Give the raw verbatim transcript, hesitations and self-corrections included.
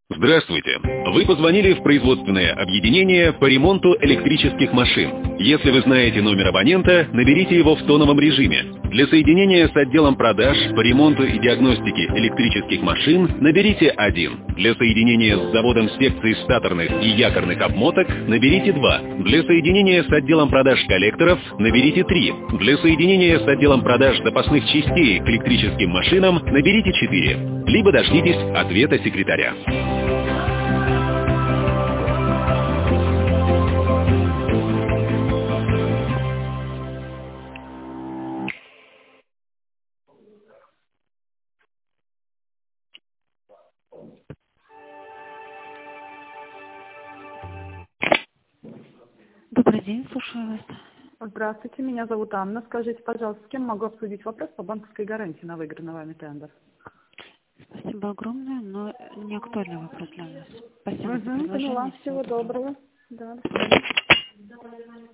Здравствуйте! Вы позвонили в производственное объединение по ремонту электрических машин. Если вы знаете номер абонента, наберите его в тоновом режиме. Для соединения с отделом продаж по ремонту и диагностике электрических машин наберите один. Для соединения с заводом секций статорных и якорных обмоток наберите два. Для соединения с отделом продаж коллекторов наберите три. Для соединения с отделом продаж запасных частей к электрическим машинам наберите четыре. Либо дождитесь ответа секретаря. Добрый день, слушаю вас. Здравствуйте, меня зовут Анна. Скажите, пожалуйста, с кем могу обсудить вопрос по банковской гарантии на выигранный вами тендер? Спасибо огромное, но не актуальный вопрос для нас. Спасибо Угу, за предложение. поняла. Всего доброго. Да, до свидания.